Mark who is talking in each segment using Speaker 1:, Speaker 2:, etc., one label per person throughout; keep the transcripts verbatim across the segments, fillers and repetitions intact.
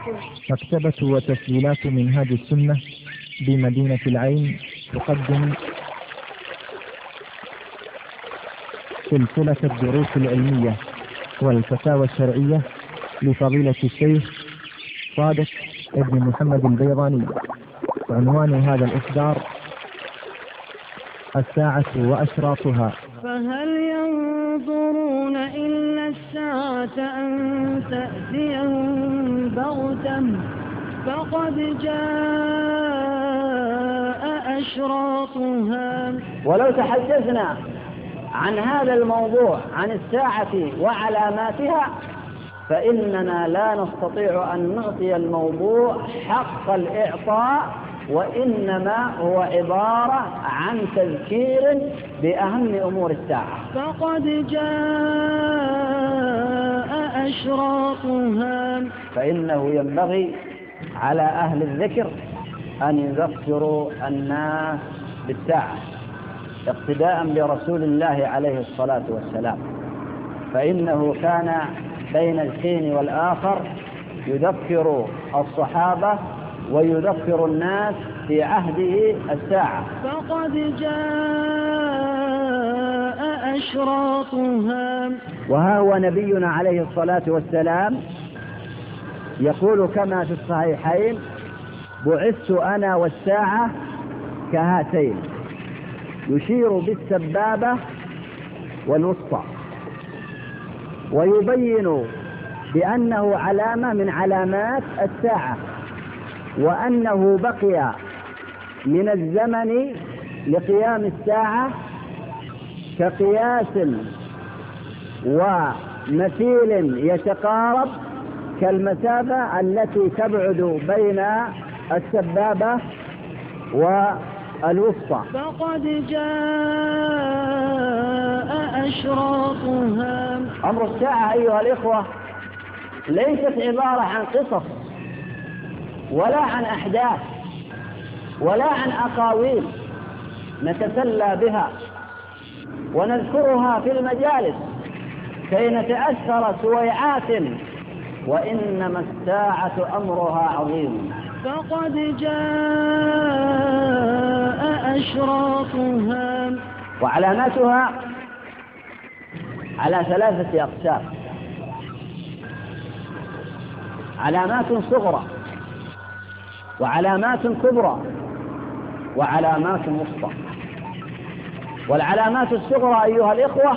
Speaker 1: مكتبة وتسجيلات منهاج السنة بمدينة العين تقدم سلسلة الدروس العلمية والفتاوى الشرعية لفضيلة الشيخ صادق ابن محمد البيضاني. عنوان هذا الإصدار: الساعة وأشراطها.
Speaker 2: فهل ينظرون إلا الساعة أن تأتيهم بغتة فقد جاء أشراطها.
Speaker 3: ولو تحدثنا عن هذا الموضوع عن الساعة وعلاماتها فإننا لا نستطيع أن نعطي الموضوع حق الإعطاء، وإنما هو عبارة عن تذكير بأهم أمور الساعة.
Speaker 2: فقد جاء أشراطها.
Speaker 3: فإنه ينبغي على أهل الذكر أن يذكروا الناس بالساعة اقتداء برسول الله عليه الصلاة والسلام، فإنه كان بين الحين والآخر يذكر الصحابة ويذكر الناس في عهده الساعة.
Speaker 2: فقد جاء أشراطها.
Speaker 3: وها هو نبينا عليه الصلاة والسلام يقول كما في الصحيحين: بعثت أنا والساعة كهاتين، يشير بالسبابة والوسطى، ويبين بأنه علامة من علامات الساعة، وأنه بقي من الزمن لقيام الساعة كقياس ومثيل يتقارب كالمسافة التي تبعد بين السبابة والوسطى.
Speaker 2: فقد جاء أشراطها.
Speaker 3: أمر الساعة أيها الإخوة ليست عبارة عن قصص ولا عن أحداث ولا عن أقاويل نتسلى بها ونذكرها في المجالس كي نتأثر سويعات، وإنما الساعة أمرها عظيم.
Speaker 2: فقد جاء أشراطها.
Speaker 3: وعلاماتها على ثلاثة أقسام: علامات صغرى، وعلامات كبرى، وعلامات وسطى. والعلامات الصغرى أيها الإخوة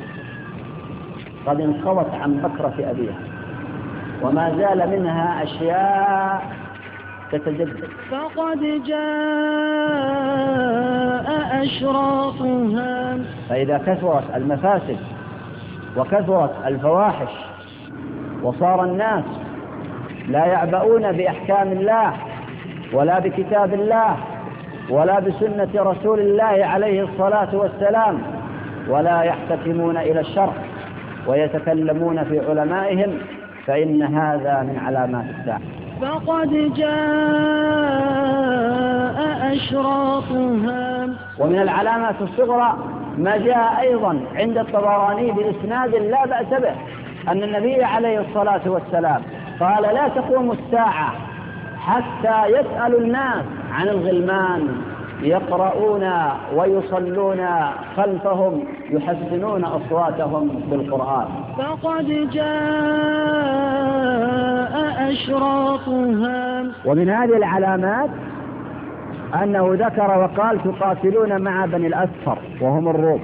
Speaker 3: قد انقضت عن بكرة أبيها، وما زال منها أشياء تتجدد.
Speaker 2: فقد جاء أشراطها.
Speaker 3: فإذا كثرت المفاسد وكثرت الفواحش وصار الناس لا يعبؤون بأحكام الله ولا بكتاب الله ولا بسنة رسول الله عليه الصلاة والسلام، ولا يحتكمون إلى الشرع ويتكلمون في علمائهم، فإن هذا من علامات الساعة.
Speaker 2: فقد جاء أشراطها.
Speaker 3: ومن العلامات الصغرى ما جاء أيضا عند الطبراني بإسناد لا بأس به أن النبي عليه الصلاة والسلام قال: لا تقوم الساعة حتى يسأل الناس عن الغلمان يقرؤون ويصلون خلفهم يحسنون أصواتهم بالقرآن.
Speaker 2: فقد جاء أشراطها.
Speaker 3: ومن هذه العلامات أنه ذكر وقال: تقاتلون مع بني الأسفر وهم الروم،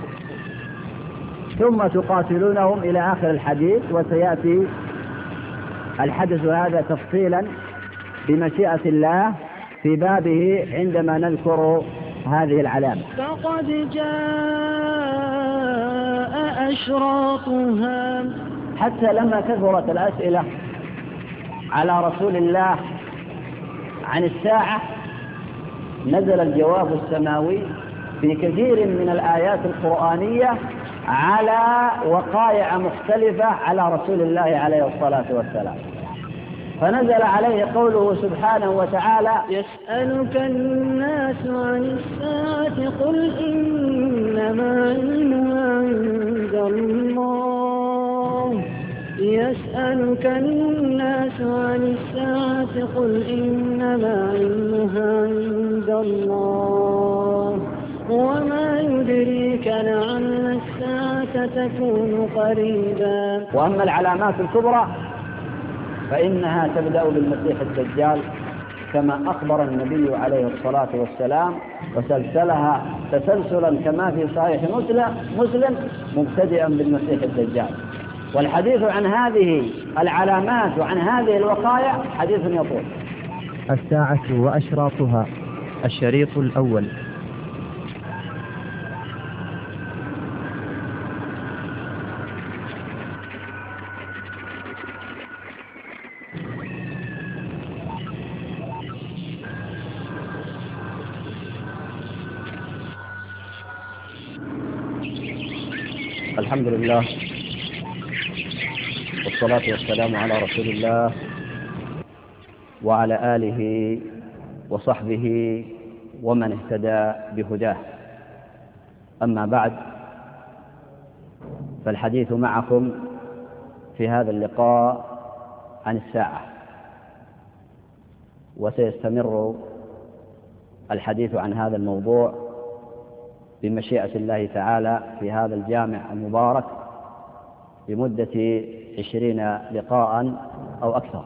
Speaker 3: ثم تقاتلونهم إلى آخر الحديث، وسيأتي الحدث هذا تفصيلا بمشيئة الله في بابه عندما نذكر هذه العلامة.
Speaker 2: فقد جاء أشراطها.
Speaker 3: حتى لما كثرت الأسئلة على رسول الله عن الساعة نزل الجواب السماوي في كثير من الآيات القرآنية على وقائع مختلفة على رسول الله عليه الصلاة والسلام. فنزل عليه قوله سبحانه وتعالى:
Speaker 2: يسألك الناس عن الساعة قل إنما علمها عند الله. يسألك الناس عن الساعة قل إنما علمها عند الله وما يدريك لعل الساعة تكون قريبا.
Speaker 3: وأما العلامات الكبرى فإنها تبدأ بالمسيح الدجال كما أخبر النبي عليه الصلاة والسلام، وسلسلها تسلسلا كما في صحيح مسلم مبتدئا بالمسيح الدجال. والحديث عن هذه العلامات وعن هذه الوقائع حديث يطول.
Speaker 1: الساعة وأشراطها، الشريط الأول.
Speaker 3: الحمد لله والصلاة والسلام على رسول الله وعلى آله وصحبه ومن اهتدى بهداه. أما بعد، فالحديث معكم في هذا اللقاء عن الساعة، وسيستمر الحديث عن هذا الموضوع بمشيئة الله تعالى في هذا الجامع المبارك بمدة عشرين لقاء أو أكثر.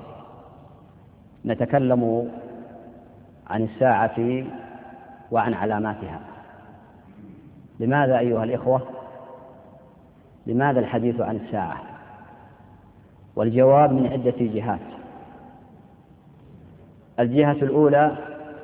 Speaker 3: نتكلم عن الساعة وعن علاماتها. لماذا أيها الإخوة؟ لماذا الحديث عن الساعة؟ والجواب من عدة جهات. الجهة الأولى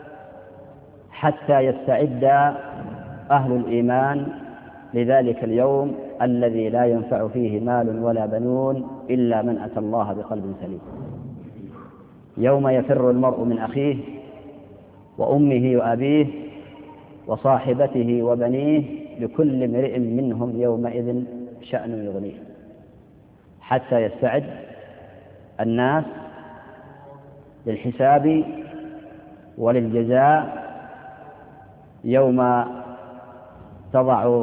Speaker 3: حتى يستعد أهل الإيمان لذلك اليوم الذي لا ينفع فيه مال ولا بنون إلا من أتى الله بقلب سليم، يوم يفر المرء من أخيه وأمه وأبيه وصاحبته وبنيه لكل امرئ منهم يومئذ شأن يغنيه. حتى يستعد الناس للحساب وللجزاء يوم تضع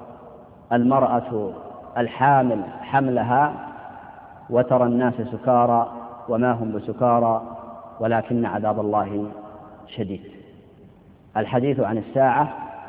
Speaker 3: المرأة الحامل حملها وترى الناس سكارى وما هم بسكارى ولكن عذاب الله شديد. الحديث عن الساعة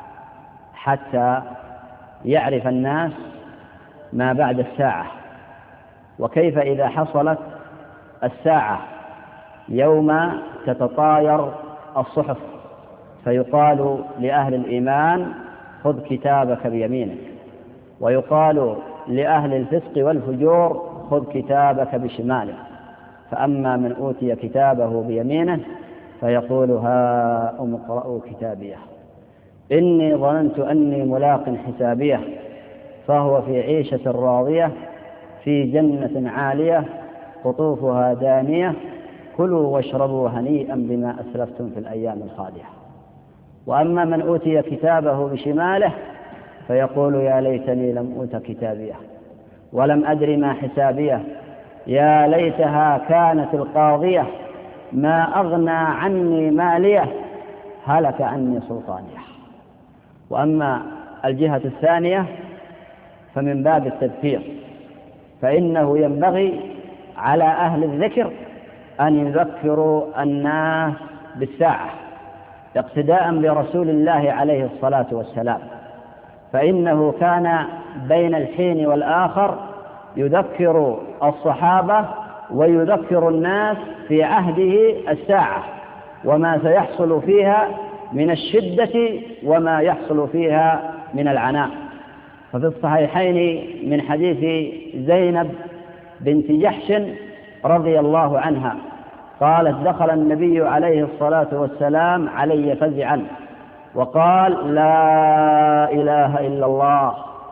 Speaker 3: حتى يعرف الناس ما بعد الساعة، وكيف إذا حصلت الساعة يوم تتطاير الصحف فيقال لأهل الإيمان خذ كتابك بيمينك، ويقال لأهل الفسق والفجور خذ كتابك بشمالك، فأما من أوتي كتابه بيمينه فيقول هاؤم اقرءوا كتابيه إني ظننت أني ملاق حسابيه فهو في عيشة راضية في جنة عالية قطوفها دانية كلوا واشربوا هنيئا بما أسلفتم في الأيام الخالية. وأما من أوتي كتابه بشماله فيقول يا ليتني لم أوت كتابيه ولم أدر ما حسابيه يا ليتها كانت القاضية ما أغنى عني ماليه هلك عني سلطانيه. وأما الجهة الثانية فمن باب التذكير، فإنه ينبغي على أهل الذكر أن يذكروا الناس بالساعة اقتداء برسول الله عليه الصلاة والسلام، فإنه كان بين الحين والآخر يذكر الصحابة ويذكر الناس في عهده الساعة وما سيحصل فيها من الشدة وما يحصل فيها من العناء. ففي الصحيحين من حديث زينب بنت جحش رضي الله عنها قالت دخل النبي عليه الصلاة والسلام علي فزعا وقال لا إله إلا الله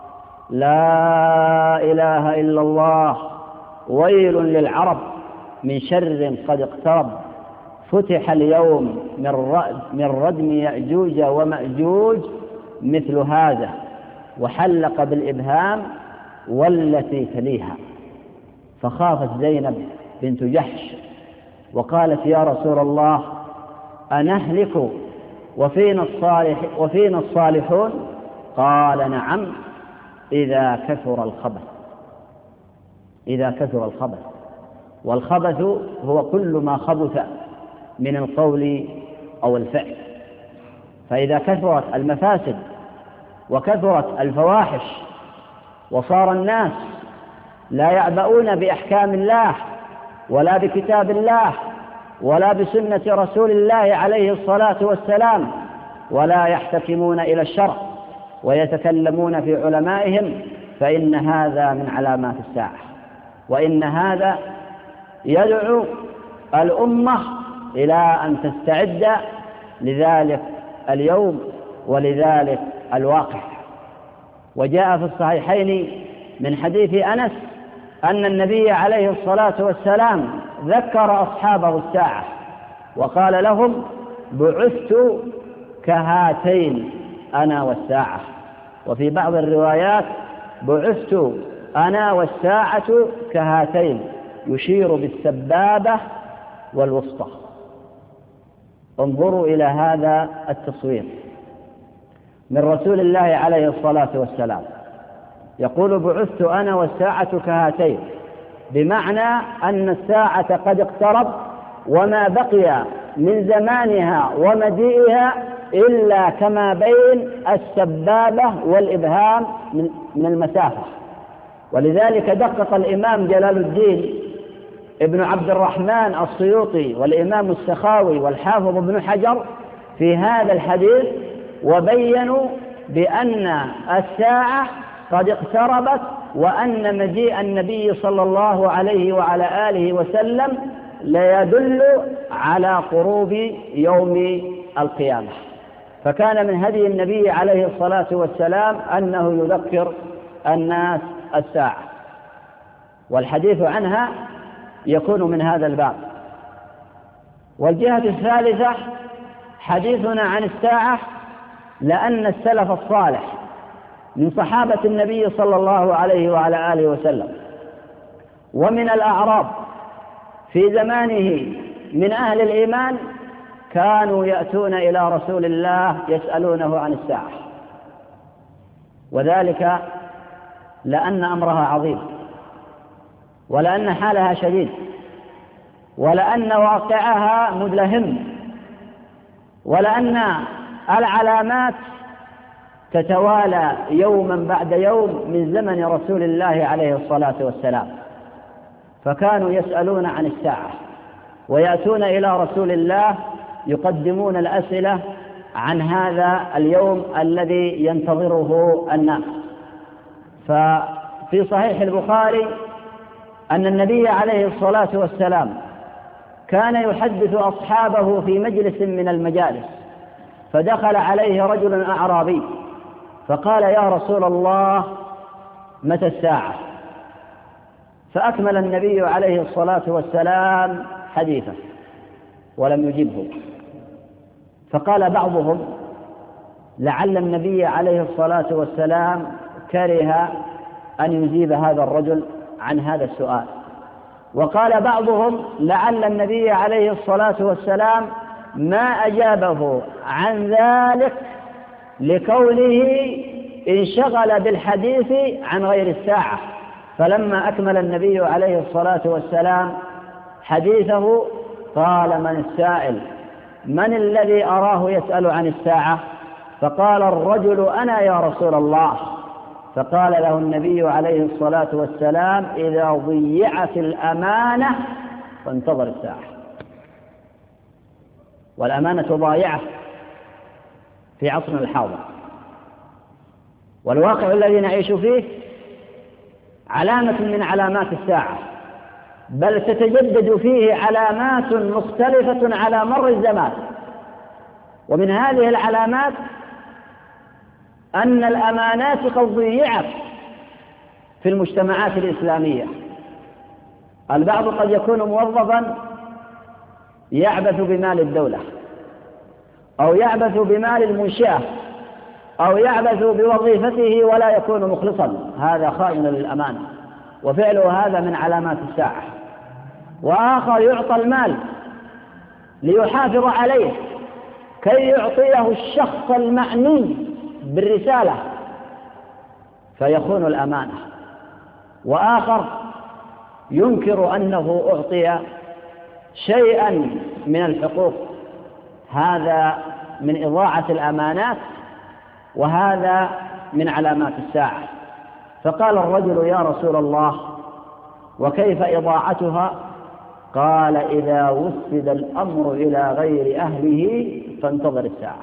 Speaker 3: لا إله إلا الله ويل للعرب من شر قد اقترب فتح اليوم من ردم يأجوج ومأجوج مثل هذا وحلق بالإبهام والتي تليها. فخافت زينب بنت جحش وقالت يا رسول الله أنهلك وفينا, الصالح وفينا الصالحون؟ قال نعم إذا كثر الخبث إذا كثر الخبث والخبث هو كل ما خبث من القول أو الفعل. فإذا كثرت المفاسد وكثرت الفواحش وصار الناس لا يعبؤون بأحكام الله ولا بكتاب الله ولا بسنة رسول الله عليه الصلاة والسلام، ولا يحتكمون إلى الشرع ويتكلمون في علمائهم، فإن هذا من علامات الساعة، وإن هذا يدعو الأمة إلى أن تستعد لذلك اليوم ولذلك الواقع. وجاء في الصحيحين من حديث أنس أن النبي عليه الصلاة والسلام ذكر أصحابه الساعة وقال لهم: بعثت كهاتين أنا والساعة. وفي بعض الروايات: بعثت أنا والساعة كهاتين، يشير بالسبابة والوسطى. انظروا إلى هذا التصوير من رسول الله عليه الصلاة والسلام، يقول: بعثت أنا والساعة كهاتين، بمعنى أن الساعة قد اقترب وما بقي من زمانها ومجيئها إلا كما بين السبابة والإبهام من المسافة. ولذلك دقق الإمام جلال الدين ابن عبد الرحمن السيوطي والإمام السخاوي والحافظ ابن حجر في هذا الحديث، وبينوا بأن الساعة قد اقتربت، وأن مجيء النبي صلى الله عليه وعلى آله وسلم ليدل على قروب يوم القيامة. فكان من هدي النبي عليه الصلاة والسلام أنه يذكر الناس الساعة، والحديث عنها يكون من هذا الباب. والجهة الثالثة حديثنا عن الساعة، لأن السلف الصالح من صحابة النبي صلى الله عليه وعلى آله وسلم ومن الأعراب في زمانه من أهل الإيمان كانوا يأتون إلى رسول الله يسألونه عن الساعة، وذلك لأن أمرها عظيم، ولأن حالها شديد، ولأن واقعها مدلهم، ولأن العلامات تتوالى يوما بعد يوم من زمن رسول الله عليه الصلاة والسلام. فكانوا يسألون عن الساعة ويأتون إلى رسول الله يقدمون الأسئلة عن هذا اليوم الذي ينتظره الناس. ففي صحيح البخاري أن النبي عليه الصلاة والسلام كان يحدث أصحابه في مجلس من المجالس، فدخل عليه رجل أعرابي فقال: يا رسول الله، متى الساعة؟ فأكمل النبي عليه الصلاة والسلام حديثه ولم يجبه. فقال بعضهم: لعل النبي عليه الصلاة والسلام كره أن يجيب هذا الرجل عن هذا السؤال. وقال بعضهم: لعل النبي عليه الصلاة والسلام ما أجابه عن ذلك لكونه انشغل بالحديث عن غير الساعة. فلما أكمل النبي عليه الصلاة والسلام حديثه قال: من السائل؟ من الذي أراه يسأل عن الساعة؟ فقال الرجل: أنا يا رسول الله. فقال له النبي عليه الصلاة والسلام: إذا ضيعت الأمانة فانتظر الساعة. والأمانة ضائعة في عصرنا الحاضر، والواقع الذي نعيش فيه علامة من علامات الساعة، بل تتجدد فيه علامات مختلفة على مر الزمان. ومن هذه العلامات أن الأمانات قد ضيعت في المجتمعات الإسلامية. البعض قد يكون موظفا يعبث بمال الدولة، أو يعبث بمال المنشأة، أو يعبث بوظيفته ولا يكون مخلصا، هذا خائن للأمانة، وفعله هذا من علامات الساعة. وآخر يعطى المال ليحافظ عليه كي يعطيه الشخص المعني بالرسالة فيخون الأمانة. وآخر ينكر أنه أعطي شيئا من الحقوق. هذا من إضاعة الأمانات، وهذا من علامات الساعة. فقال الرجل: يا رسول الله، وكيف إضاعتها؟ قال: إذا وسد الأمر إلى غير أهله فانتظر الساعة.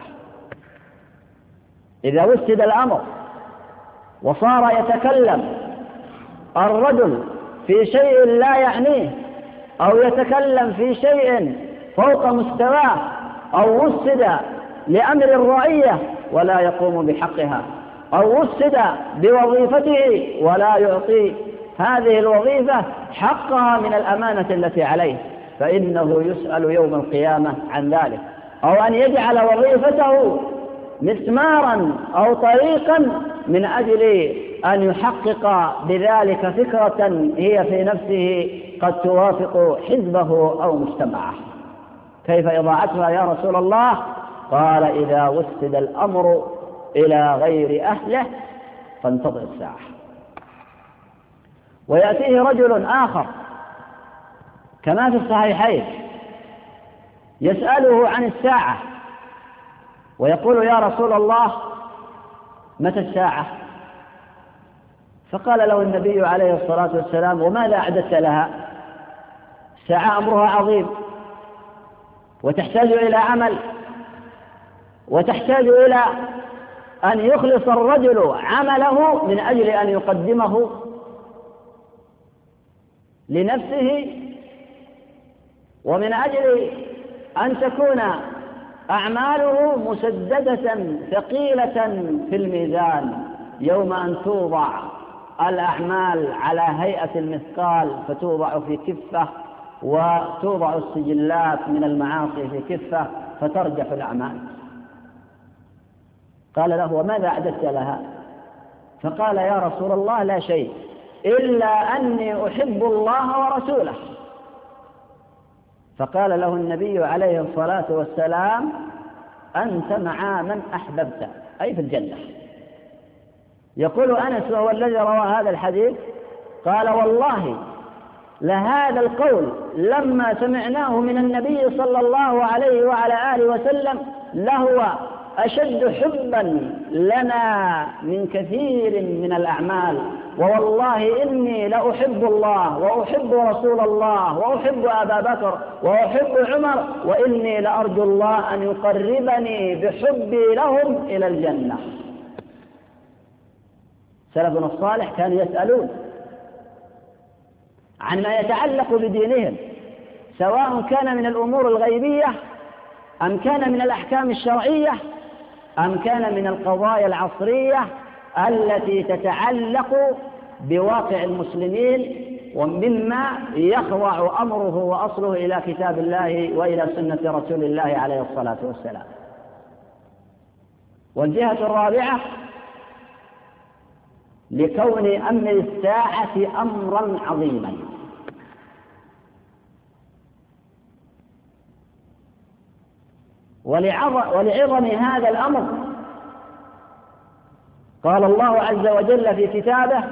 Speaker 3: إذا وسد الأمر وصار يتكلم الرجل في شيء لا يعنيه، أو يتكلم في شيء فوق مستواه، أو وسد لأمر الرعية ولا يقوم بحقها، أو وسد بوظيفته ولا يعطي هذه الوظيفة حقها من الأمانة التي عليه، فإنه يسأل يوم القيامة عن ذلك. أو أن يجعل وظيفته مسمارا أو طريقا من أجل أن يحقق بذلك فكرة هي في نفسه قد توافق حزبه أو مجتمعه. كيف إضاعتها يا رسول الله؟ قال: إذا وسد الأمر إلى غير أهله فانتظر الساعة. ويأتيه رجل آخر كما في الصحيحين يسأله عن الساعة ويقول: يا رسول الله، متى الساعة؟ فقال له النبي عليه الصلاة والسلام: وماذا أعددت لها؟ الساعة أمرها عظيم، وتحتاج إلى عمل، وتحتاج إلى أن يخلص الرجل عمله من أجل أن يقدمه لنفسه، ومن أجل أن تكون أعماله مسددة ثقيلة في الميزان يوم أن توضع الأعمال على هيئة المثقال، فتوضع في كفة، وتوضع السجلات من المعاصي في كفة، فترجح الأعمال. قال له: وماذا أعددت لها؟ فقال: يا رسول الله، لا شيء إلا أني أحب الله ورسوله. فقال له النبي عليه الصلاة والسلام: أنت مع من أحببت، أي في الجنة. يقول أنس وهو الذي روى هذا الحديث: قال: والله لهذا القول لما سمعناه من النبي صلى الله عليه وعلى آله وسلم لهو أشد حبا لنا من كثير من الأعمال، ووالله إني لأحب الله وأحب رسول الله وأحب أبا بكر وأحب عمر، وإني لأرجو الله أن يقربني بحبي لهم إلى الجنة. سلفنا الصالح كانوا يسألون عن ما يتعلق بدينهم، سواء كان من الأمور الغيبية أم كان من الأحكام الشرعية أم كان من القضايا العصرية التي تتعلق بواقع المسلمين، ومما يخضع أمره وأصله إلى كتاب الله وإلى سنة رسول الله عليه الصلاة والسلام. والجهة الرابعة لكون أمر الساعة أمرا عظيما. ولعظم هذا الأمر قال الله عز وجل في كتابه: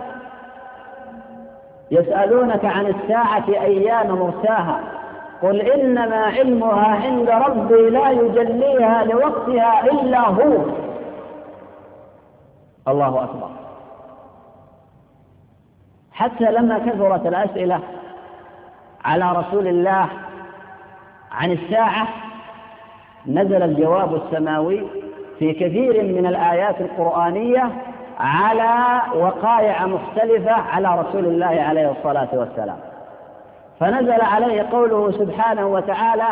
Speaker 3: يسألونك عن الساعة أيان مرساها قل إنما علمها عند ربي لا يجليها لوقتها إلا هو. الله أكبر. حتى لما كثرت الأسئلة على رسول الله عن الساعة نزل الجواب السماوي في كثير من الآيات القرآنية على وقائع مختلفة على رسول الله عليه الصلاة والسلام. فنزل عليه قوله سبحانه وتعالى: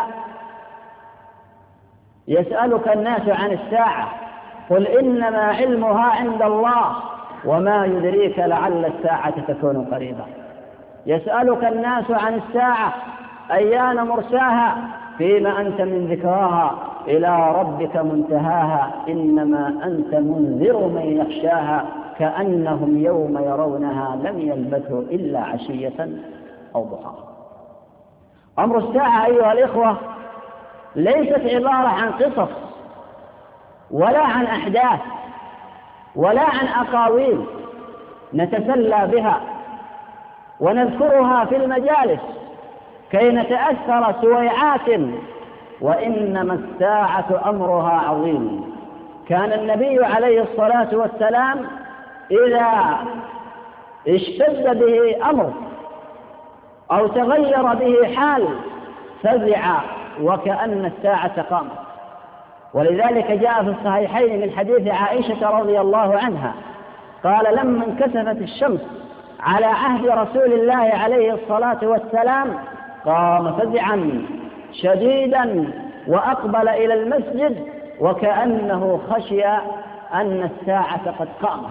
Speaker 3: يسألك الناس عن الساعة قل إنما علمها عند الله وما يدريك لعل الساعة تكون قريبا. يسألك الناس عن الساعة أيان مرساها فيما أنت من ذكراها إلى ربك منتهاها إنما أنت منذر من يخشاها كأنهم يوم يرونها لم يلبثوا إلا عشية أو ضحاها. أمر الساعة أيها الإخوة ليست عبارة عن قصص ولا عن أحداث ولا عن أقاويل نتسلى بها، ونذكرها في المجالس كي نتأثر سويعات، وإنما الساعة أمرها عظيم. كان النبي عليه الصلاة والسلام إذا اشتد به أمر أو تغير به حال فزع وكأن الساعة قامت. ولذلك جاء في الصحيحين من حديث عائشة رضي الله عنها قال: لما انكسفت الشمس على عهد رسول الله عليه الصلاة والسلام قام فزعا شديدا وأقبل إلى المسجد وكأنه خشي أن الساعة قد قامت.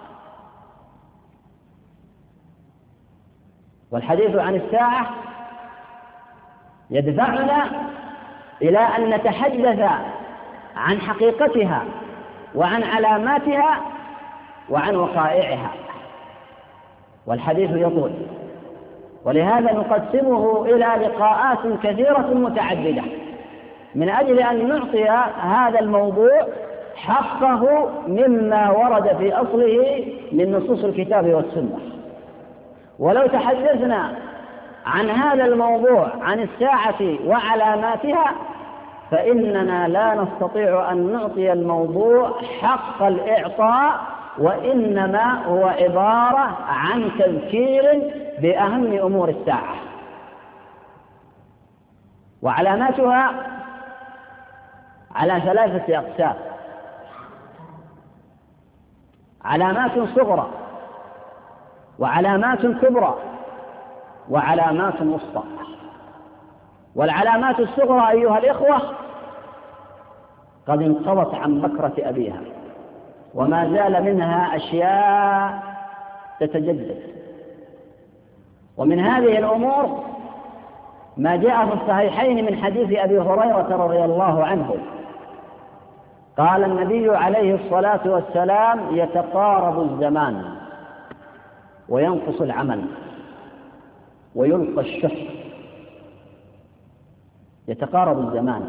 Speaker 3: والحديث عن الساعة يدفعنا إلى أن نتحدث عن حقيقتها وعن علاماتها وعن وقائعها، والحديث يطول، ولهذا نقسمه إلى لقاءات كثيرة متعددة من أجل أن نعطي هذا الموضوع حقه مما ورد في أصله من نصوص الكتاب والسنة. ولو تحدثنا عن هذا الموضوع عن الساعة وعلاماتها فإننا لا نستطيع أن نعطي الموضوع حق الإعطاء، وإنما هو عبارة عن تذكير بأهم أمور الساعة. وعلاماتها على ثلاثة أقسام: علامات صغرى، وعلامات كبرى، وعلامات وسطى. والعلامات الصغرى أيها الإخوة قد انقضت عن بكرة أبيها، وما زال منها أشياء تتجدد. ومن هذه الأمور ما جاء في الصحيحين من حديث أبي هريرة رضي الله عنه قال النبي عليه الصلاة والسلام: يتقارب الزمان وينقص العمل ويلقى الشح. يتقارب الزمان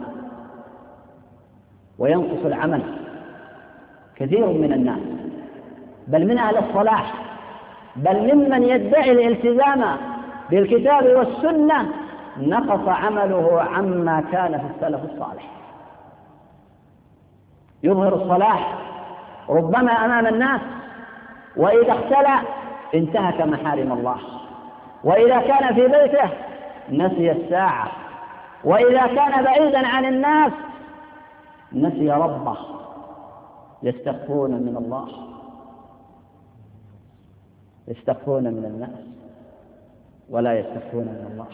Speaker 3: وينقص العمل. كثير من الناس بل من أهل الصلاح بل ممن يدعي الالتزام بالكتاب والسنة نقص عمله عما كان في السلف الصالح. يظهر الصلاح ربما أمام الناس، وإذا اختلى انتهك محارم الله، وإذا كان في بيته نسي الساعة، وإذا كان بعيدا عن الناس نسي ربه. يستخفون من الله، يستخفون من الناس ولا يستخفون من الله.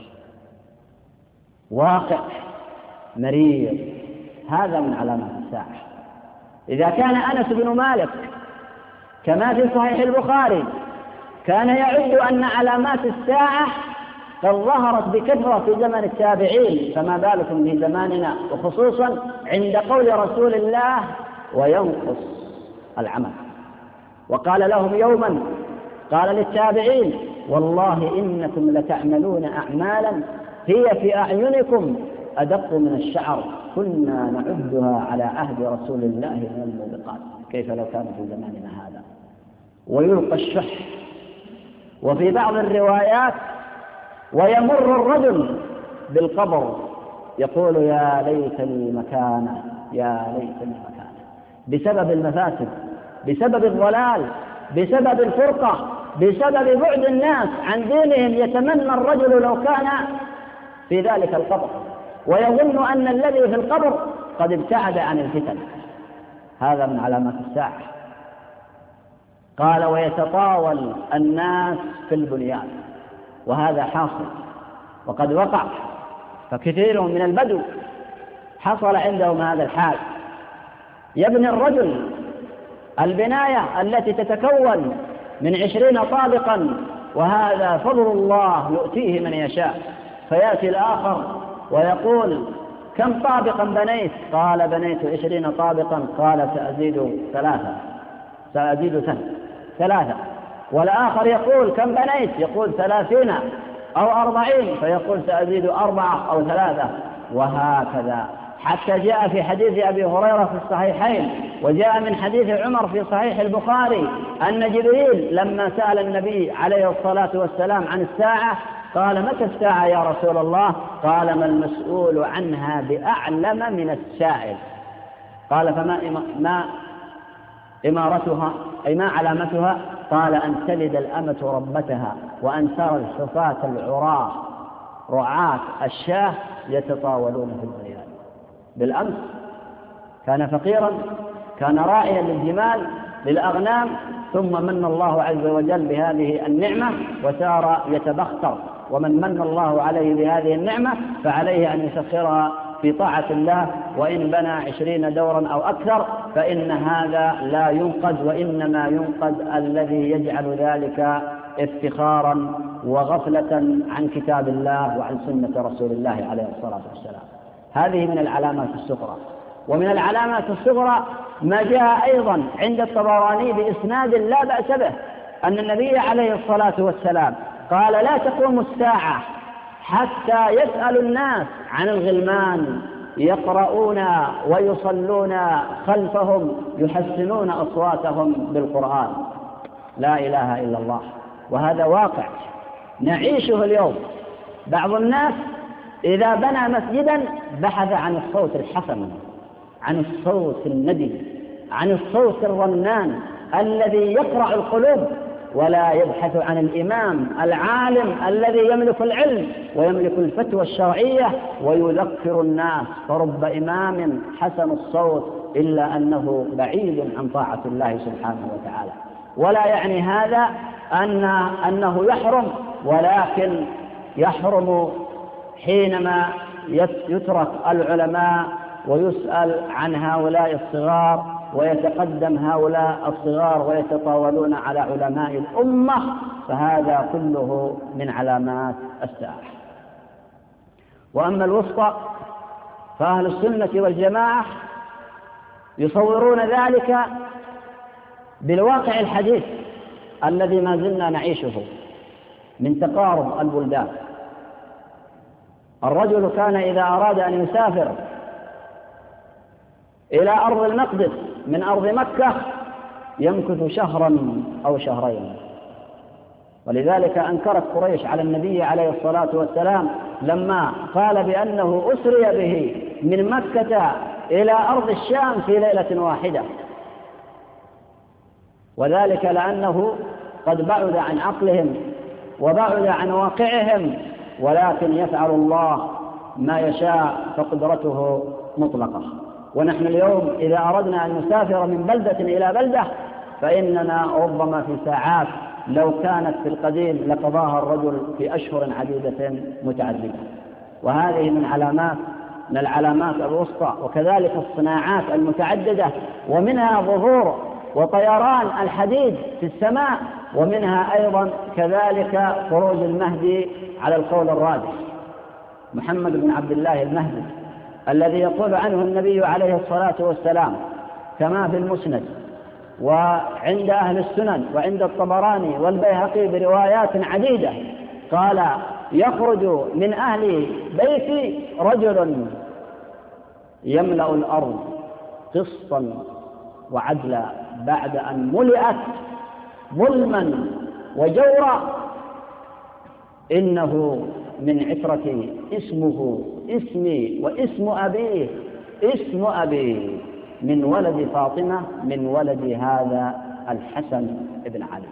Speaker 3: واقع مرير. هذا من علامات الساعة. إذا كان أنس بن مالك كما في صحيح البخاري كان يعد أن علامات الساعة قد ظهرت بكثرة في زمن التابعين، فما بالكم في زماننا، وخصوصا عند قول رسول الله: وينقص العمل. وقال لهم يوما، قال للتابعين: والله إنكم لتعملون أعمالا هي في أعينكم أدق من الشعر، كنا نعدها على عهد رسول الله من الموبقات، كيف لو كان في زماننا هذا. ويلقى الشح. وفي بعض الروايات: ويمر الرجل بالقبر يقول: يا ليتني مكانه، يا ليتني مكانه، بسبب المفاسد، بسبب الضلال، بسبب الفرقة، بسبب بعد الناس عن دينهم. يتمنى الرجل لو كان في ذلك القبر، ويظن أن الذي في القبر قد ابتعد عن الفتن. هذا من علامات الساعة. قال: ويتطاول الناس في البنيان. وهذا حاصل وقد وقع، فكثير من البدو حصل عندهم هذا الحال. يبني الرجل البناية التي تتكون من عشرين طابقا، وهذا فضل الله يؤتيه من يشاء. فيأتي الآخر ويقول: كم طابقا بنيت؟ قال: بنيت عشرين طابقا. قال: سأزيد ثلاثة، سأزيد ثلاثة ثلاثة. والآخر يقول: كم بنيت؟ يقول: ثلاثين أو أربعين. فيقول: سأزيد أربعة أو ثلاثة. وهكذا حتى جاء في حديث أبي هريرة في الصحيحين، وجاء من حديث عمر في صحيح البخاري أن جبريل لما سأل النبي عليه الصلاة والسلام عن الساعة قال: متى الساعة يا رسول الله؟ قال: ما المسؤول عنها بأعلم من السائل. قال: فما ما إمارتها أي ما علامتها؟ قال: أن تلد الأمة ربتها وأن ترى الحفاة العراة رعاة الشاه يتطاولون في البنيان. بالأمس كان فقيرا، كان راعيا للجمال للأغنام، ثم من الله عز وجل بهذه النعمة وسار يتبختر، ومن من الله عليه بهذه النعمة فعليه أن يسخرها في طاعة الله، وإن بنى عشرين دورا أو أكثر فإن هذا لا ينقذ، وإنما ينقذ الذي يجعل ذلك افتخارا وغفلة عن كتاب الله وعن سنة رسول الله عليه الصلاة والسلام. هذه من العلامات الصغرى. ومن العلامات الصغرى ما جاء أيضا عند الطبراني بإسناد لا بأس به أن النبي عليه الصلاة والسلام قال: لا تقوم الساعة حتى يسأل الناس عن الغلمان يقرؤون ويصلون خلفهم يحسنون أصواتهم بالقرآن. لا إله إلا الله. وهذا واقع نعيشه اليوم. بعض الناس إذا بنى مسجدا بحث عن الصوت الحسن، عن الصوت الندي، عن الصوت الرنان الذي يقرع القلوب، ولا يبحث عن الإمام العالم الذي يملك العلم ويملك الفتوى الشرعية ويذكر الناس. فرب إمام حسن الصوت إلا أنه بعيد عن طاعة الله سبحانه وتعالى. ولا يعني هذا أن أنه يحرم، ولكن يحرم حينما يترك العلماء ويسأل عن هؤلاء الصغار، ويتقدم هؤلاء الصغار ويتطاولون على علماء الأمة، فهذا كله من علامات الساعة. وأما الوسطى فأهل السنة والجماعة يصورون ذلك بالواقع الحديث الذي ما زلنا نعيشه من تقارب البلدان. الرجل كان إذا أراد أن يسافر إلى أرض المقدس من أرض مكة يمكث شهرا أو شهرين، ولذلك أنكرت قريش على النبي عليه الصلاة والسلام لما قال بأنه أسري به من مكة إلى أرض الشام في ليلة واحدة، وذلك لأنه قد بعد عن عقلهم وبعد عن واقعهم، ولكن يفعل الله ما يشاء فقدرته مطلقة. ونحن اليوم إذا أردنا أن نسافر من بلدة إلى بلدة فإننا ربما في ساعات، لو كانت في القديم لقضاها الرجل في أشهر عديدة متعددة. وهذه من علامات من العلامات الوسطى. وكذلك الصناعات المتعددة، ومنها ظهور وطيران الحديد في السماء، ومنها أيضا كذلك خروج المهدي على القول الراجح، محمد بن عبد الله المهدي الذي يقول عنه النبي عليه الصلاة والسلام كما في المسند وعند أهل السنن وعند الطبراني والبيهقي بروايات عديدة، قال: يخرج من أهل بيتي رجل يملأ الأرض قسطا وعدلا بعد أن ملئت ظلما وجورا، إنه من عترتي، اسمه اسمي واسم أبيه اسم أبي، من ولد فاطمة من ولد هذا الحسن بن علي.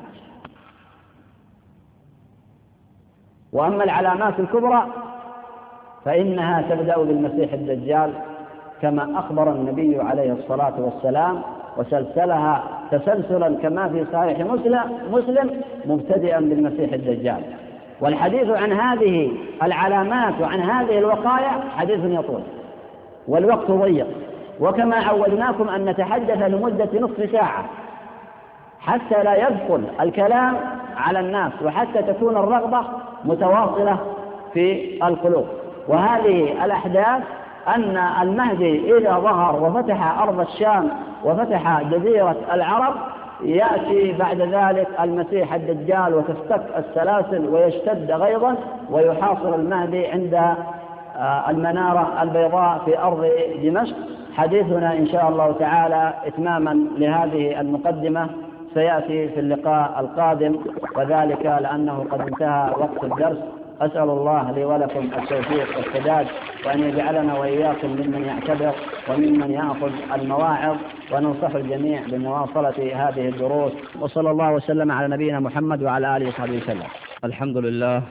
Speaker 3: وأما العلامات الكبرى فإنها تبدأ بالمسيح الدجال كما أخبر النبي عليه الصلاة والسلام، وسلسلها تسلسلا كما في صحيح مسلم مبتدئا بالمسيح الدجال. والحديث عن هذه العلامات وعن هذه الوقائع حديث يطول والوقت ضيق، وكما عودناكم أن نتحدث لمدة نصف ساعة حتى لا يدخل الكلام على الناس، وحتى تكون الرغبة متواصلة في القلوب. وهذه الأحداث أن المهدي إذا ظهر وفتح أرض الشام وفتح جزيرة العرب يأتي بعد ذلك المسيح الدجال وتفتك السلاسل ويشتد غيظا ويحاصر المهدي عند المنارة البيضاء في أرض دمشق. حديثنا إن شاء الله تعالى إتماما لهذه المقدمة سيأتي في اللقاء القادم، وذلك لأنه قد انتهى وقت الدرس. أسأل الله لي ولكم التوفيق والسداد، وأن يجعلنا وإياكم ممن يعتبر وممن يأخذ المواعظ، وننصح الجميع بمواصلة هذه الدروس. وصلى الله وسلم على نبينا محمد وعلى آله وصحبه وسلم.
Speaker 4: الحمد لله،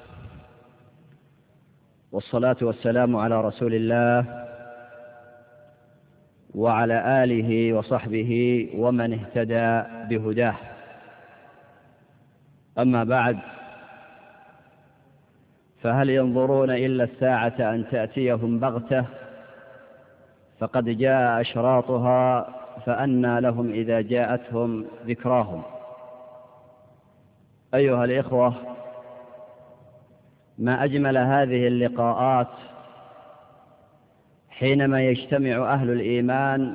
Speaker 4: والصلاة والسلام على رسول الله وعلى آله وصحبه ومن اهتدى بهداه. أما بعد، فهل ينظرون إلا الساعة أن تأتيهم بغتة فقد جاء أشراطها فأنى لهم إذا جاءتهم ذكراهم. أيها الإخوة، ما أجمل هذه اللقاءات حينما يجتمع أهل الإيمان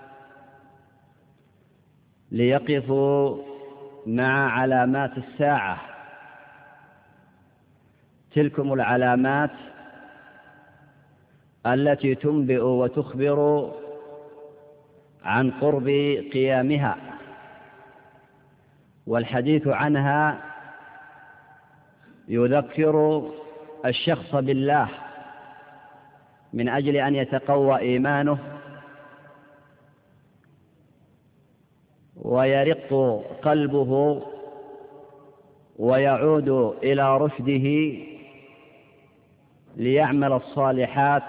Speaker 4: ليقفوا مع علامات الساعة. تلكم العلامات التي تنبئ وتخبر عن قرب قيامها، والحديث عنها يذكر الشخص بالله من أجل أن يتقوى إيمانه ويرق قلبه ويعود إلى رشده ليعمل الصالحات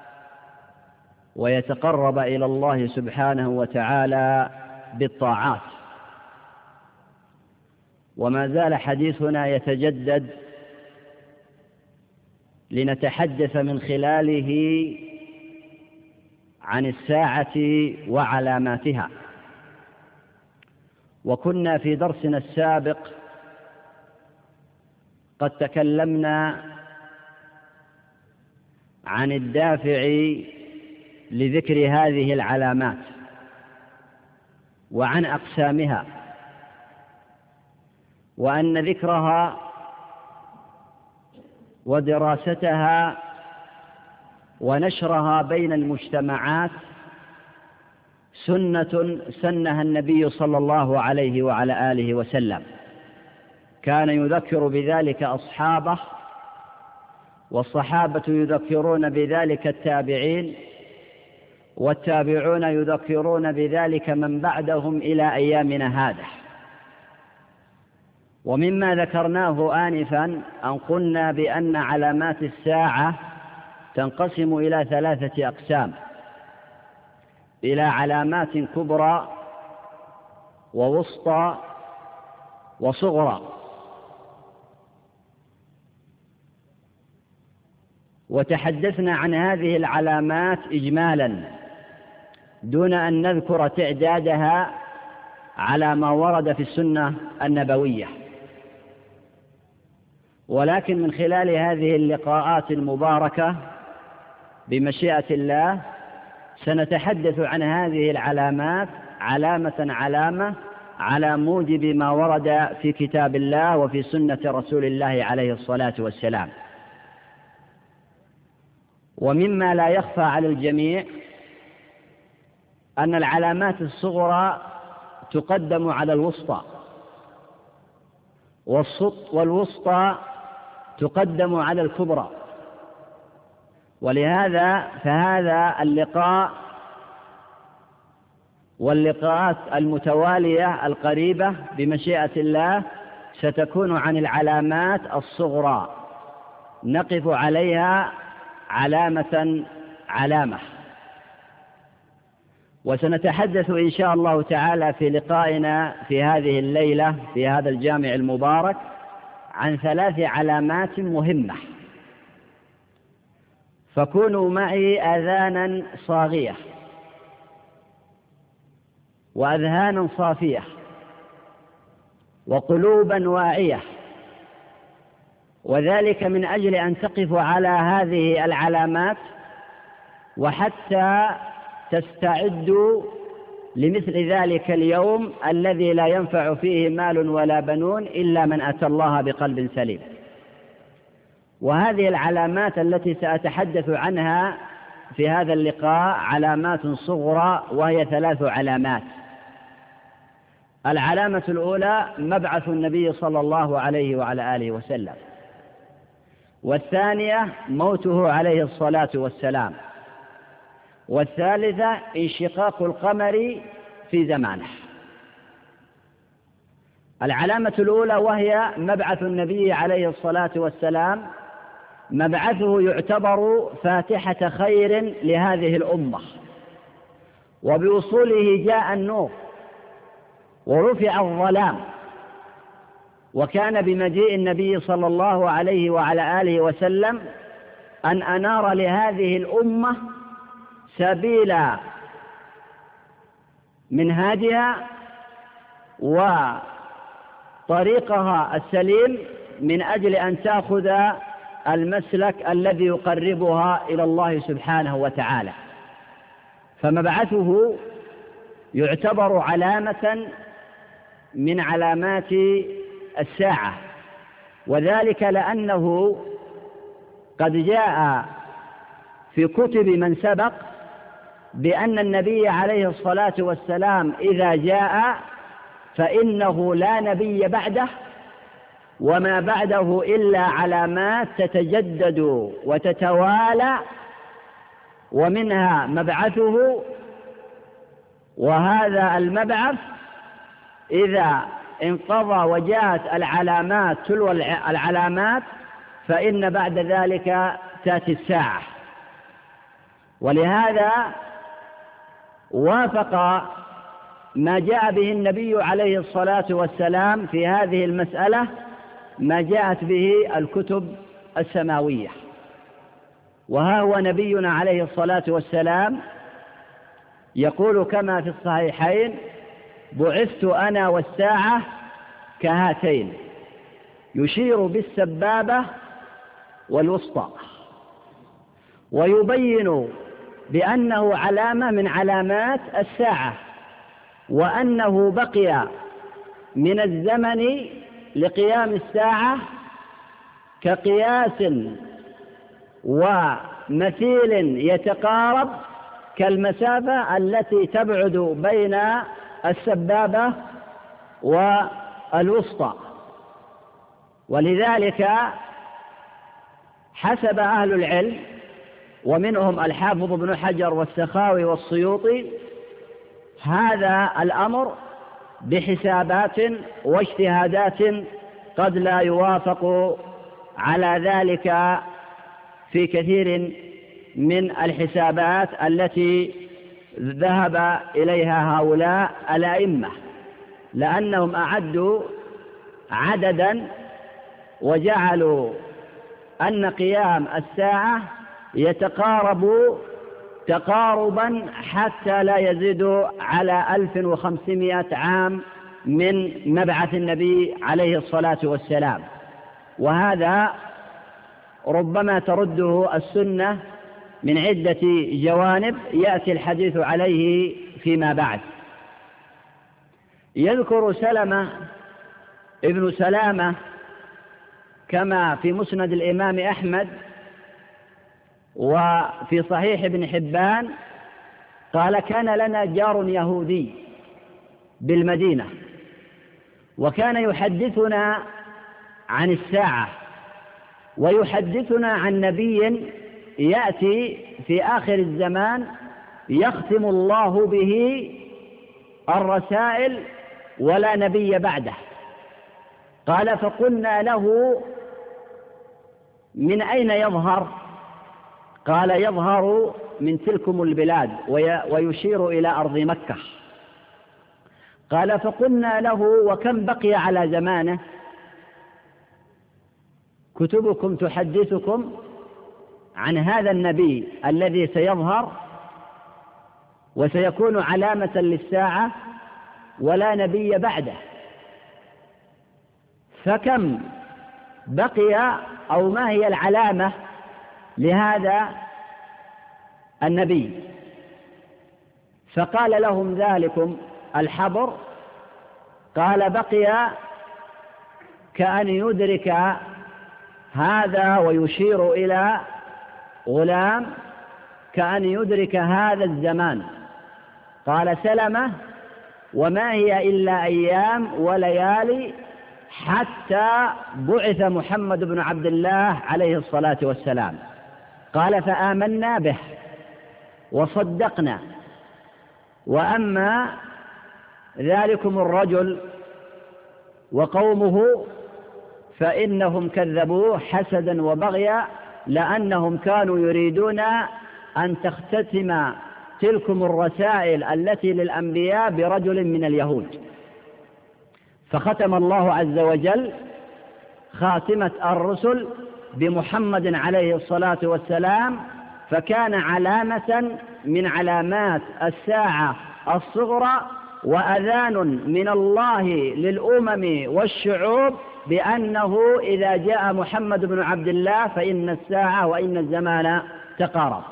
Speaker 4: ويتقرب إلى الله سبحانه وتعالى بالطاعات. وما زال حديثنا يتجدد لنتحدث من خلاله عن الساعة وعلاماتها. وكنا في درسنا السابق قد تكلمنا عن الدافع لذكر هذه العلامات وعن أقسامها، وأن ذكرها ودراستها ونشرها بين المجتمعات سنة سنها النبي صلى الله عليه وعلى آله وسلم. كان يذكر بذلك أصحابه، والصحابة يذكرون بذلك التابعين، والتابعون يذكرون بذلك من بعدهم إلى أيامنا هذا. ومما ذكرناه آنفا أن قلنا بأن علامات الساعة تنقسم إلى ثلاثة أقسام: إلى علامات كبرى ووسطى وصغرى. وتحدثنا عن هذه العلامات إجمالا دون أن نذكر تعدادها على ما ورد في السنة النبوية. ولكن من خلال هذه اللقاءات المباركة بمشيئة الله سنتحدث عن هذه العلامات علامة علامة على موجب ما ورد في كتاب الله وفي سنة رسول الله عليه الصلاة والسلام. ومما لا يخفى على الجميع أن العلامات الصغرى تقدم على الوسطى، والوسطى تقدم على الكبرى. ولهذا فهذا اللقاء واللقاءات المتوالية القريبة بمشيئة الله ستكون عن العلامات الصغرى، نقف عليها علامة علامة. وسنتحدث إن شاء الله تعالى في لقائنا في هذه الليلة في هذا الجامع المبارك عن ثلاث علامات مهمة، فكونوا معي آذانا صاغية وأذهانا صافية وقلوبا واعية، وذلك من أجل أن تقفوا على هذه العلامات وحتى تستعدوا لمثل ذلك اليوم الذي لا ينفع فيه مال ولا بنون إلا من أتى الله بقلب سليم. وهذه العلامات التي سأتحدث عنها في هذا اللقاء علامات صغرى، وهي ثلاث علامات. العلامة الأولى مبعث النبي صلى الله عليه وعلى آله وسلم، والثانية موته عليه الصلاة والسلام، والثالثة انشقاق القمر في زمانه. العلامة الأولى وهي مبعث النبي عليه الصلاة والسلام، مبعثه يعتبر فاتحة خير لهذه الأمة، وبوصوله جاء النور ورفع الظلام، وكان بمجيء النبي صلى الله عليه وعلى آله وسلم أن أنار لهذه الأمة سبيل منهاجها وطريقها السليم من أجل أن تأخذ المسلك الذي يقربها إلى الله سبحانه وتعالى. فمبعثه يعتبر علامة من علامات الساعة، وذلك لأنه قد جاء في كتب من سبق بأن النبي عليه الصلاة والسلام إذا جاء فإنه لا نبي بعده، وما بعده إلا علامات تتجدد وتتوالى، ومنها مبعثه. وهذا المبعث إذا انقضى وجاءت العلامات تلو العلامات فإن بعد ذلك تأتي الساعة. ولهذا وافق ما جاء به النبي عليه الصلاة والسلام في هذه المسألة ما جاءت به الكتب السماوية. وها هو نبينا عليه الصلاة والسلام يقول كما في الصحيحين: بعثت أنا والساعة كهاتين، يشير بالسبابة والوسطى، ويبين بأنه علامة من علامات الساعة، وأنه بقي من الزمن لقيام الساعة كقياس ومثيل يتقارب كالمسافة التي تبعد بين السبابة والوسطى. ولذلك حسب أهل العلم، ومنهم الحافظ ابن حجر والسخاوي والسيوطي، هذا الأمر بحسابات واجتهادات قد لا يوافق على ذلك في كثير من الحسابات التي ذهب إليها هؤلاء الأئمة، لأنهم أعدوا عددا وجعلوا أن قيام الساعة يتقارب تقاربا حتى لا يزيد على ألف وخمسمائة عام من مبعث النبي عليه الصلاة والسلام. وهذا ربما ترده السنة من عدة جوانب يأتي الحديث عليه فيما بعد. يذكر سلمة ابن سلامة كما في مسند الإمام أحمد وفي صحيح ابن حبان قال: كان لنا جار يهودي بالمدينة، وكان يحدثنا عن الساعة، ويحدثنا عن نبي يأتي في آخر الزمان يختم الله به الرسائل ولا نبي بعده. قال: فقلنا له: من أين يظهر؟ قال: يظهر من تلكم البلاد، ويشير إلى أرض مكة. قال: فقلنا له: وكم بقي على زمانه؟ كتبكم تحدثكم عن هذا النبي الذي سيظهر وسيكون علامة للساعة ولا نبي بعده، فكم بقي أو ما هي العلامة لهذا النبي؟ فقال لهم ذلكم الحبر. قال: بقي كأن يدرك هذا ويشير إلى غلام كأن يدرك هذا الزمان. قال سلمة: وما هي إلا أيام وليالي حتى بعث محمد بن عبد الله عليه الصلاة والسلام. قال: فآمنا به وصدقنا، وأما ذلكم الرجل وقومه فإنهم كذبوه حسدا وبغيا، لأنهم كانوا يريدون أن تختتم تلكم الرسائل التي للأنبياء برجل من اليهود، فختم الله عز وجل خاتمة الرسل بمحمد عليه الصلاة والسلام، فكان علامة من علامات الساعة الصغرى وأذان من الله للأمم والشعوب بأنه إذا جاء محمد بن عبد الله فإن الساعة وإن الزمان تقارب.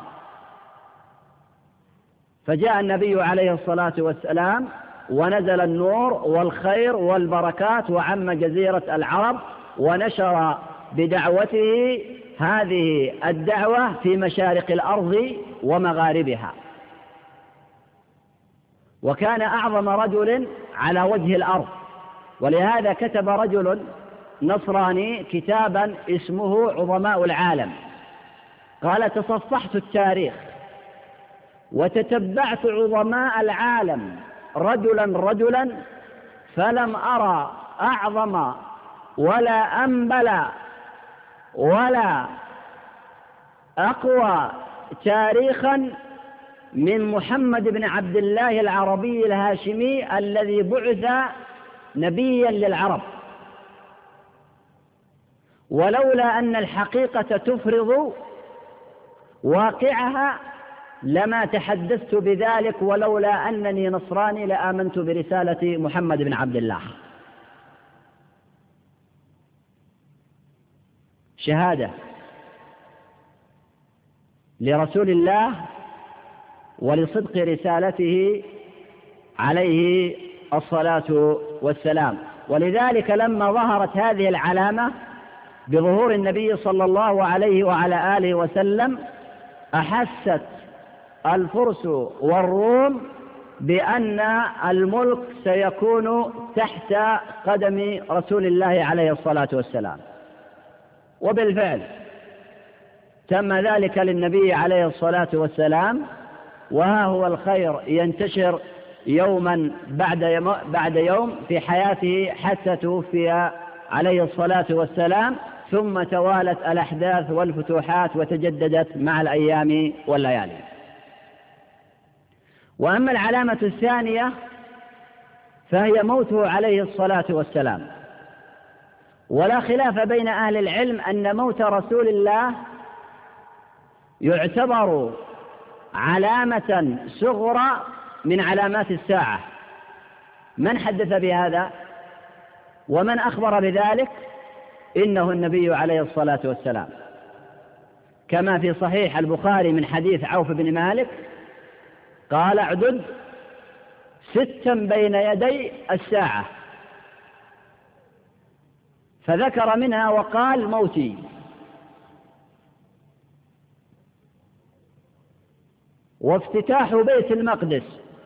Speaker 4: فجاء النبي عليه الصلاة والسلام ونزل النور والخير والبركات وعم جزيرة العرب، ونشر بدعوته هذه الدعوة في مشارق الأرض ومغاربها، وكان أعظم رجل على وجه الأرض. ولهذا كتب رجل نصراني كتابا اسمه عظماء العالم. قال: تصفحت التاريخ وتتبعت عظماء العالم رجلا رجلا، فلم أرى أعظم ولا أنبل ولا أقوى تاريخا من محمد بن عبد الله العربي الهاشمي الذي بعث نبيا للعرب، ولولا أن الحقيقة تفرض واقعها لما تحدثت بذلك، ولولا أنني نصراني لآمنت برسالة محمد بن عبد الله. شهادة لرسول الله ولصدق رسالته عليه الصلاة والسلام. ولذلك لما ظهرت هذه العلامة بظهور النبي صلى الله عليه وعلى آله وسلم، أحست الفرس والروم بأن الملك سيكون تحت قدم رسول الله عليه الصلاة والسلام، وبالفعل تم ذلك للنبي عليه الصلاة والسلام، وها هو الخير ينتشر يوما بعد يوم, بعد يوم في حياته حتى توفي عليه الصلاة والسلام، ثم توالت الأحداث والفتوحات وتجددت مع الأيام والليالي. وأما العلامة الثانية فهي موته عليه الصلاة والسلام. ولا خلاف بين أهل العلم أن موت رسول الله يعتبر علامة صغرى من علامات الساعة. من حدث بهذا ومن أخبر بذلك؟ إنه النبي عليه الصلاة والسلام، كما في صحيح البخاري من حديث عوف بن مالك قال: اعدد ستا بين يدي الساعة، فذكر منها وقال: موتي. وافتتاح بيت المقدس،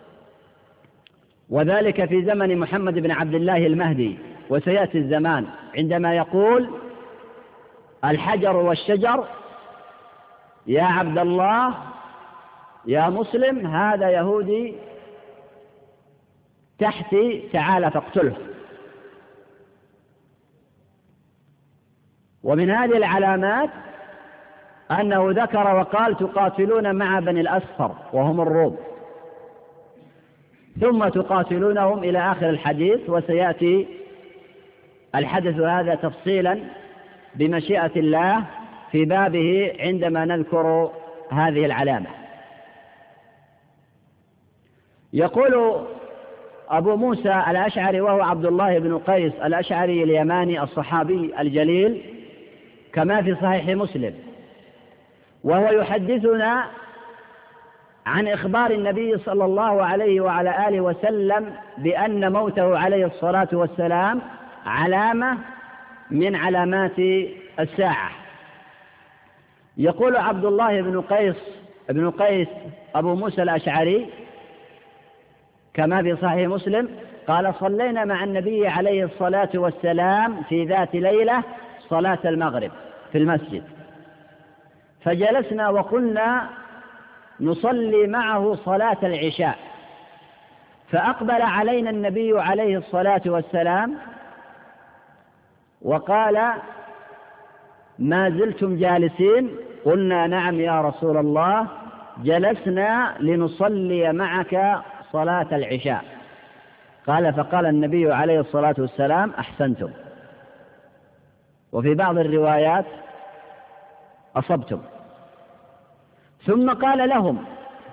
Speaker 4: وذلك في زمن محمد بن عبد الله المهدي، وسيأتي الزمان عندما يقول الحجر والشجر: يا عبد الله يا مسلم هذا يهودي تحتي تعال فاقتله. ومن هذه العلامات أنه ذكر وقال: تقاتلون مع بني الأصفر وهم الروم، ثم تقاتلونهم إلى آخر الحديث. وسيأتي الحدث هذا تفصيلا بمشيئة الله في بابه عندما نذكر هذه العلامة. يقول أبو موسى الأشعري وهو عبد الله بن قيس الأشعري اليماني الصحابي الجليل كما في صحيح مسلم، وهو يحدثنا عن إخبار النبي صلى الله عليه وعلى آله وسلم بأن موته عليه الصلاة والسلام علامة من علامات الساعة. يقول عبد الله بن قيس بن قيس أبو موسى الأشعري كما في صحيح مسلم قال: صلينا مع النبي عليه الصلاة والسلام في ذات ليلة صلاة المغرب في المسجد، فجلسنا وقلنا نصلي معه صلاة العشاء، فأقبل علينا النبي عليه الصلاة والسلام وقال: ما زلتم جالسين؟ قلنا: نعم يا رسول الله، جلسنا لنصلي معك صلاة العشاء. قال: فقال النبي عليه الصلاة والسلام: أحسنتم. وفي بعض الروايات: أصبتم. ثم قال لهم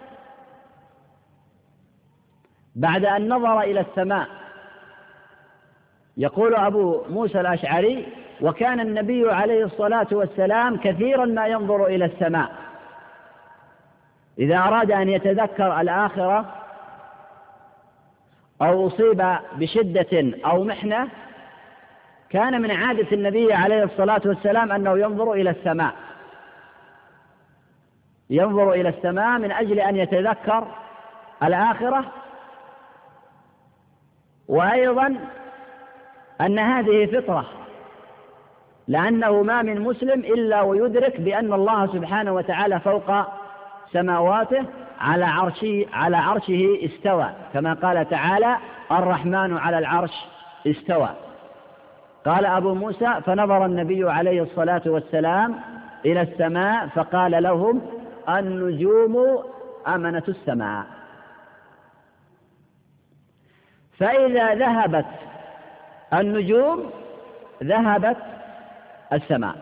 Speaker 4: بعد أن نظر إلى السماء، يقول أبو موسى الأشعري: وكان النبي عليه الصلاة والسلام كثيرا ما ينظر إلى السماء إذا أراد أن يتذكر الآخرة أو أصيب بشدة أو محنة. كان من عادة النبي عليه الصلاة والسلام أنه ينظر إلى السماء ينظر إلى السماء من أجل أن يتذكر الآخرة، وأيضا أن هذه فطرة، لأنه ما من مسلم إلا ويدرك بأن الله سبحانه وتعالى فوق سماواته على عرشه, على عرشه استوى، كما قال تعالى: الرحمن على العرش استوى. قال أبو موسى: فنظر النبي عليه الصلاة والسلام إلى السماء فقال لهم: النجوم أمنة السماء، فإذا ذهبت النجوم ذهبت السماء.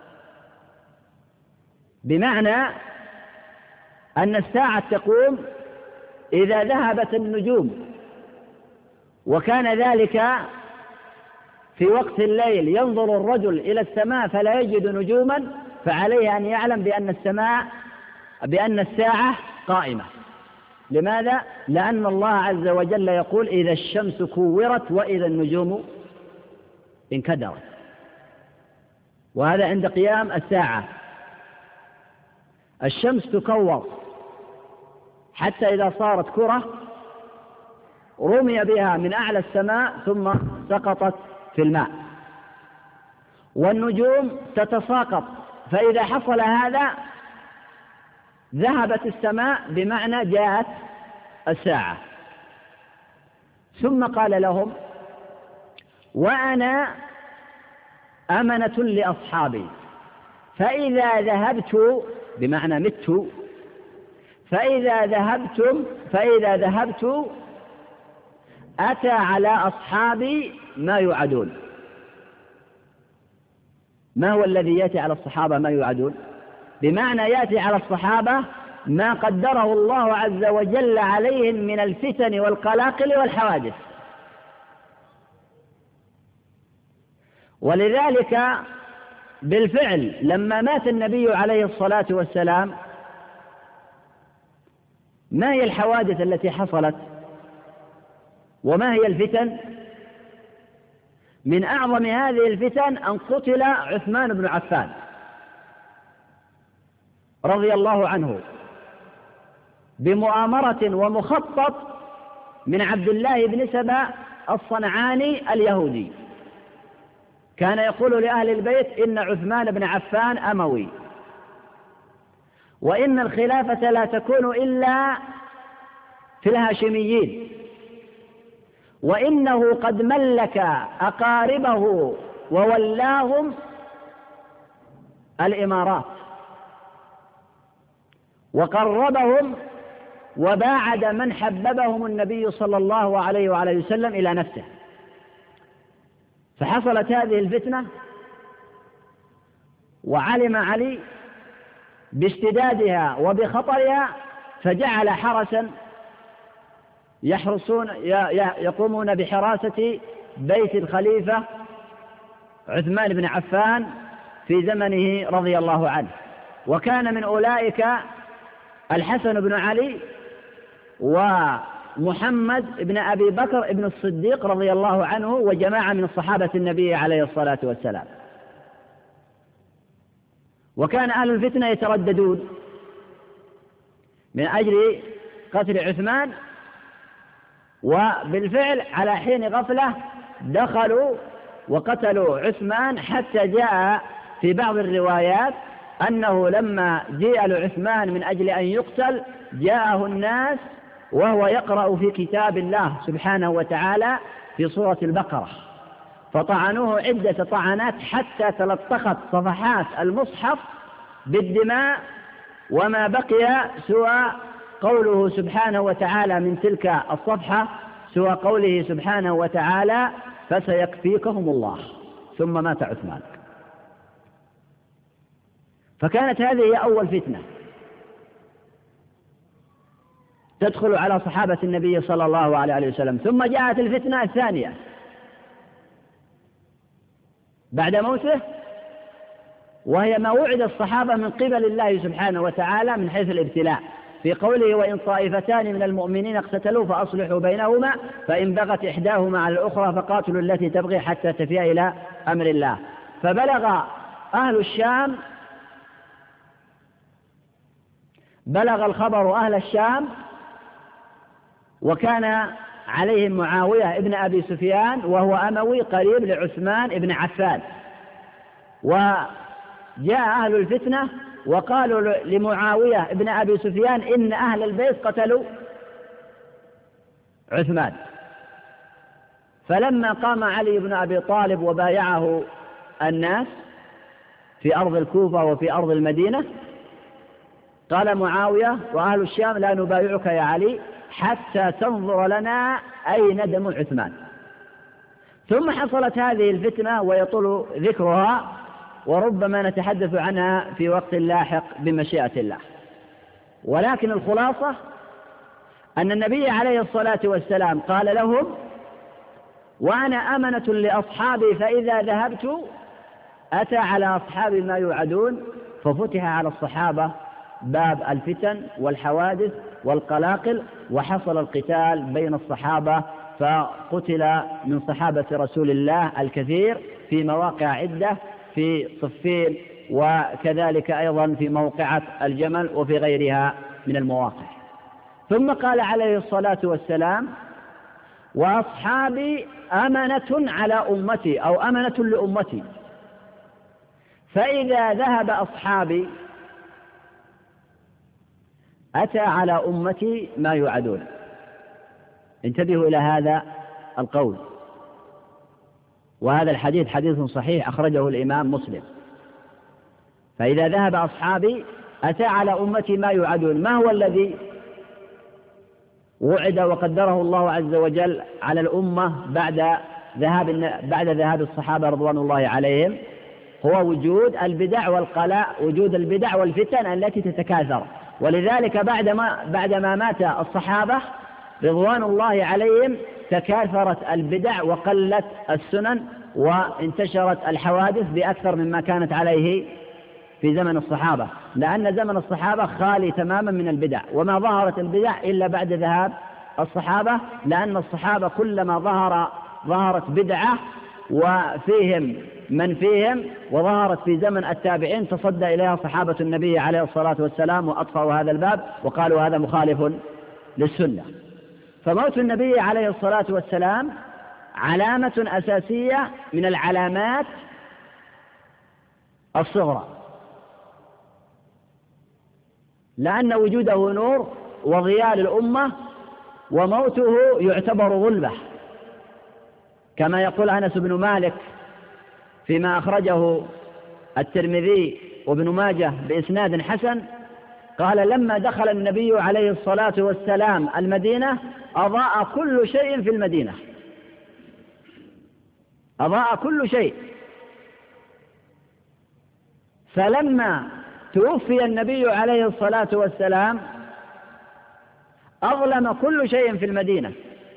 Speaker 4: بمعنى أن الساعة تقوم إذا ذهبت النجوم، وكان ذلك في وقت الليل ينظر الرجل إلى السماء فلا يجد نجوما، فعليه أن يعلم بأن السماء بأن الساعة قائمة. لماذا؟ لأن الله عز وجل يقول: إذا الشمس كورت وإذا النجوم انكدرت، وهذا عند قيام الساعة. الشمس تكور حتى إذا صارت كرة رمي بها من أعلى السماء ثم سقطت في الماء، والنجوم تتساقط، فإذا حصل هذا ذهبت السماء، بمعنى جاءت الساعة. ثم قال لهم: وأنا أمنة لأصحابي، فإذا ذهبت، بمعنى مت، فإذا ذهبتم فإذا ذهبت أتى على أصحابي ما يوعدون. ما هو الذي يأتي على الصحابة ما يوعدون؟ بمعنى يأتي على الصحابة ما قدره الله عز وجل عليهم من الفتن والقلاقل والحوادث. ولذلك بالفعل لما مات النبي عليه الصلاة والسلام، ما هي الحوادث التي حصلت وما هي الفتن؟ من أعظم هذه الفتن أن قتل عثمان بن عفان رضي الله عنه بمؤامرة ومخطط من عبد الله بن سبأ الصنعاني اليهودي. كان يقول لأهل البيت: إن عثمان بن عفان أموي، وإن الخلافة لا تكون إلا في الهاشميين، وإنه قد ملك أقاربه وولاهم الإمارات وقربهم وباعد من حببهم النبي صلى الله عليه وعلى وسلم إلى نفسه. فحصلت هذه الفتنة، وعلم علي باشتدادها وبخطرها، فجعل حرسا يحرسون يقومون بحراسة بيت الخليفة عثمان بن عفان في زمنه رضي الله عنه. وكان من أولئك الحسن بن علي ومحمد بن أبي بكر بن الصديق رضي الله عنه وجماعة من صحابة النبي عليه الصلاة والسلام. وكان أهل الفتنة يترددون من أجل قتل عثمان، وبالفعل على حين غفلة دخلوا وقتلوا عثمان، حتى جاء في بعض الروايات أنه لما جاء لعثمان من أجل أن يقتل جاءه الناس وهو يقرأ في كتاب الله سبحانه وتعالى في سورة البقرة، فطعنوه عدة طعنات حتى تلطخت صفحات المصحف بالدماء، وما بقي سوى قوله سبحانه وتعالى من تلك الصفحة سوى قوله سبحانه وتعالى فسيكفيكهم الله، ثم مات عثمان. فكانت هذه هي أول فتنة تدخل على صحابة النبي صلى الله عليه وسلم. ثم جاءت الفتنة الثانية بعد موته، وهي ما وعد الصحابة من قبل الله سبحانه وتعالى من حيث الابتلاء في قوله وإن طائفتان من المؤمنين اقتتلوا فأصلحوا بينهما فإن بغت إحداهما على الأخرى فقاتلوا التي تبغي حتى تفيء إلى أمر الله. فبلغ أهل الشام بلغ الخبر أهل الشام، وكان عليهم معاوية ابن أبي سفيان وهو أموي قريب لعثمان ابن عفان، وجاء أهل الفتنة وقالوا لمعاوية ابن أبي سفيان إن أهل البيت قتلوا عثمان. فلما قام علي بن أبي طالب وبايعه الناس في أرض الكوفة وفي أرض المدينة، قال معاوية وأهل الشام لا نبايعك يا علي حتى تنظر لنا أين دم عثمان. ثم حصلت هذه الفتنة ويطول ذكرها، وربما نتحدث عنها في وقت لاحق بمشيئة الله. ولكن الخلاصة أن النبي عليه الصلاة والسلام قال لهم وأنا أمنة لأصحابي فإذا ذهبت أتى على أصحابي ما يوعدون، ففتح على الصحابة باب الفتن والحوادث والقلاقل، وحصل القتال بين الصحابة، فقتل من صحابة رسول الله الكثير في مواقع عدة في صفين، وكذلك أيضا في موقعة الجمل وفي غيرها من المواقع. ثم قال عليه الصلاة والسلام وأصحابي أمنة على أمتي أو أمنة لأمتي، فإذا ذهب أصحابي أتى على أمتي ما يوعدون. انتبهوا إلى هذا القول، وهذا الحديث حديث صحيح أخرجه الإمام مسلم. فإذا ذهب أصحابي أتى على أمتي ما يوعدون. ما هو الذي وعد وقدره الله عز وجل على الأمة بعد ذهاب بعد ذهاب الصحابة رضوان الله عليهم؟ هو وجود البدع والقلاء، وجود البدع والفتن التي تتكاثر. ولذلك بعدما بعدما مات الصحابة رضوان الله عليهم تكاثرت البدع وقلت السنن وانتشرت الحوادث بأكثر مما كانت عليه في زمن الصحابة، لأن زمن الصحابة خالي تماما من البدع، وما ظهرت البدع إلا بعد ذهاب الصحابة، لأن الصحابة كلما ظهر ظهرت بدعة وفيهم من فيهم، وظهرت في زمن التابعين تصدى إليها صحابة النبي عليه الصلاة والسلام وأطفأوا هذا الباب وقالوا هذا مخالف للسنة. فموت النبي عليه الصلاة والسلام علامة أساسية من العلامات الصغرى، لأن وجوده نور وضياء للأمة، وموته يعتبر ظلمة، كما يقول أنس بن مالك فيما أخرجه الترمذي وابن ماجه بإسناد حسن، قال لما دخل النبي عليه الصلاة والسلام المدينة أضاء كل شيء في المدينة، أضاء كل شيء. فلما توفي النبي عليه الصلاة والسلام أظلم كل شيء في المدينة.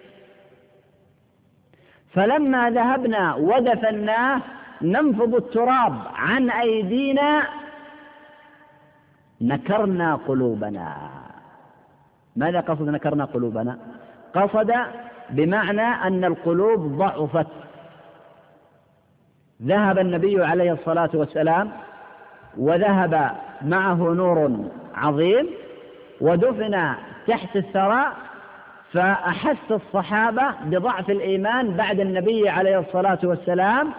Speaker 4: فلما ذهبنا ودفناه ننفض التراب عن أيدينا نكرنا قلوبنا. ماذا قصد نكرنا قلوبنا؟ قصد بمعنى أن القلوب ضعفت. ذهب النبي عليه الصلاة والسلام وذهب معه نور عظيم ودفن تحت الثرى، فأحس الصحابة بضعف الإيمان بعد النبي عليه الصلاة والسلام،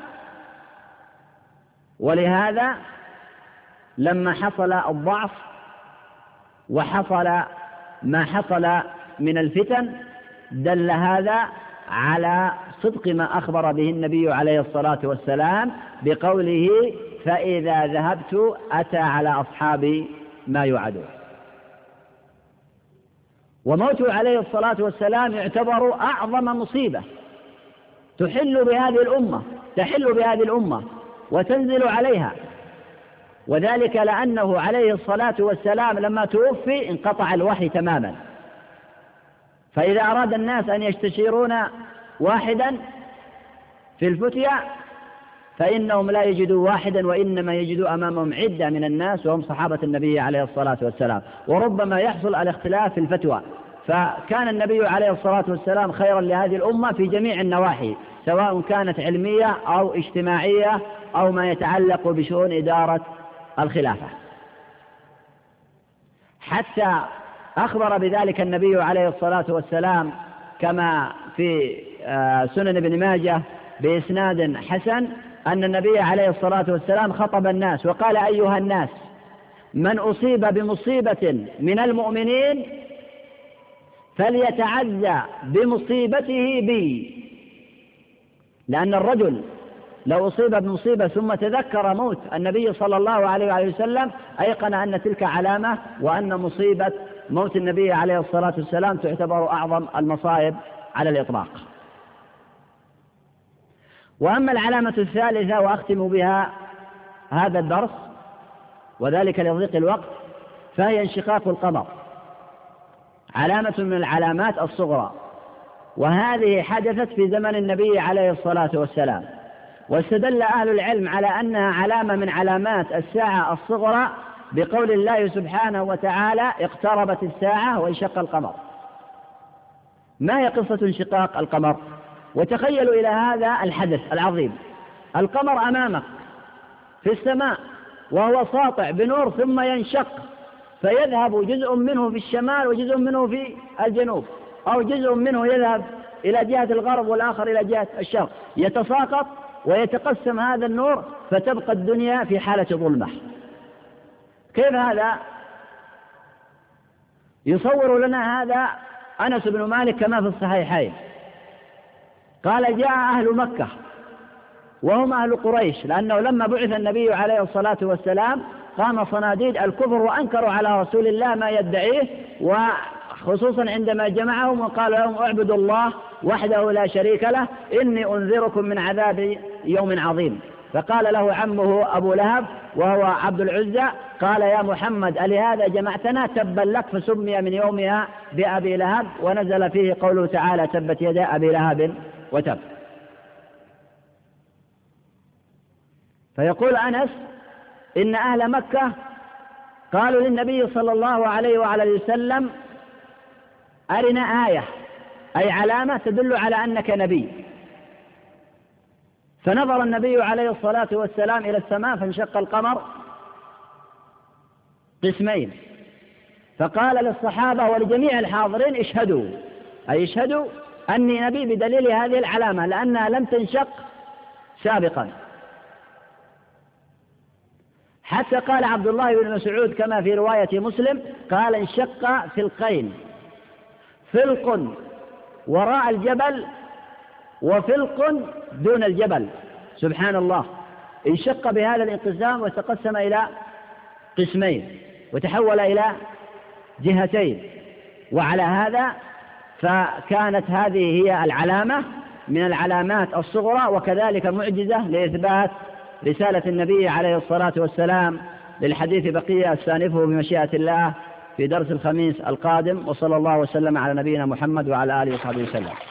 Speaker 4: ولهذا لما حصل الضعف وحصل ما حصل من الفتن دل هذا على صدق ما أخبر به النبي عليه الصلاة والسلام بقوله فإذا ذهبت أتى على أصحابي ما يوعدون. وموته عليه الصلاة والسلام يعتبر أعظم مصيبة تحل بهذه الأمة تحل بهذه الأمة وتنزل عليها، وذلك لأنه عليه الصلاة والسلام لما توفي انقطع الوحي تماما، فإذا أراد الناس أن يستشيرون واحدا في الفتية فإنهم لا يجدوا واحدا، وإنما يجدوا أمامهم عدة من الناس وهم صحابة النبي عليه الصلاة والسلام، وربما يحصل الاختلاف في الفتوى. فكان النبي عليه الصلاة والسلام خيرا لهذه الأمة في جميع النواحي، سواء كانت علمية أو اجتماعية أو ما يتعلق بشؤون إدارة الخلافة، حتى أخبر بذلك النبي عليه الصلاة والسلام كما في سنن ابن ماجه بإسناد حسن أن النبي عليه الصلاة والسلام خطب الناس وقال أيها الناس من أصيب بمصيبة من المؤمنين فليتعزى بمصيبته بي، لأن الرجل لو أصيب بمصيبة ثم تذكر موت النبي صلى الله عليه وسلم أيقن أن تلك علامة، وأن مصيبة موت النبي عليه الصلاة والسلام تعتبر أعظم المصائب على الإطلاق. وأما العلامة الثالثة وأختم بها هذا الدرس وذلك لضيق الوقت، فهي انشقاق القمر، علامة من العلامات الصغرى، وهذه حدثت في زمن النبي عليه الصلاة والسلام، واستدل أهل العلم على أنها علامة من علامات الساعة الصغرى بقول الله سبحانه وتعالى اقتربت الساعة وانشق القمر. ما هي قصة انشقاق القمر؟ وتخيلوا إلى هذا الحدث العظيم، القمر أمامك في السماء وهو ساطع بنور ثم ينشق فيذهب جزء منه في الشمال وجزء منه في الجنوب، أو جزء منه يذهب إلى جهة الغرب والآخر إلى جهة الشرق، يتساقط ويتقسم هذا النور فتبقى الدنيا في حالة ظلمة. كيف هذا؟ يصور لنا هذا أنس بن مالك كما في الصحيحين، قال جاء أهل مكة وهم أهل قريش، لأنه لما بعث النبي عليه الصلاة والسلام قام صناديد الكفر وأنكروا على رسول الله ما يدعيه، وخصوصا عندما جمعهم وقال لهم اعبدوا الله وحده لا شريك له إني أنذركم من عذاب يوم عظيم. فقال له عمه أبو لهب وهو عبد العزى قال يا محمد ألهذا جمعتنا؟ تبا لك، فسمي من يومها بأبي لهب، ونزل فيه قوله تعالى تبت يدا أبي لهب وتب. فيقول أنس إن أهل مكة قالوا للنبي صلى الله عليه وعلى وسلم أرنا آية، أي علامة تدل على أنك نبي. فنظر النبي عليه الصلاة والسلام إلى السماء فانشق القمر قسمين، فقال للصحابة ولجميع الحاضرين اشهدوا، أي اشهدوا أني نبي بدليل هذه العلامة لأنها لم تنشق سابقا. حتى قال عبد الله بن مسعود كما في رواية مسلم قال انشق فلقين، فلق وراء الجبل وفلق دون الجبل، سبحان الله، انشق بهذا الانقسام وتقسم إلى قسمين وتحول إلى جهتين. وعلى هذا فكانت هذه هي العلامة من العلامات الصغرى، وكذلك معجزة لإثبات رسالة النبي عليه الصلاة والسلام. للحديث بقية استأنفه بمشيئة الله في درس الخميس القادم، وصلى الله وسلم على نبينا محمد وعلى آله وصحبه وسلم.